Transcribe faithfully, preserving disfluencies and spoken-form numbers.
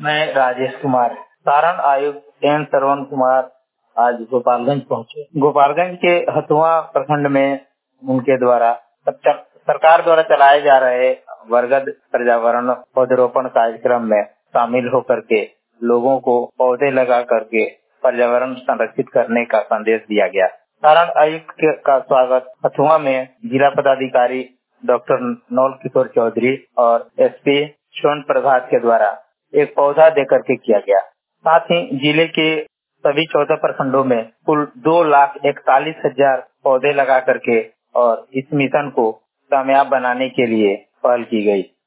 मैं राजेश कुमार। सारण आयुक्त एन श्रवण कुमार आज गोपालगंज पहुंचे। गोपालगंज के हथुआ प्रखंड में उनके द्वारा सरकार द्वारा चलाए जा रहे वर्गद पर्यावरण पौधरोपण कार्यक्रम में शामिल होकर के लोगों को पौधे लगा करके पर्यावरण संरक्षित करने का संदेश दिया गया। सारण आयुक्त का स्वागत हथुआ में जिला पदाधिकारी डॉक्टर नौल किशोर चौधरी और एसपी स्वर्ण प्रभात के द्वारा एक पौधा देकर के किया गया। साथ ही जिले के सभी चौदह प्रखंडों में कुल दो लाख इकतालीस हजार पौधे लगा करके और इस मिशन को कामयाब बनाने के लिए पहल की गई।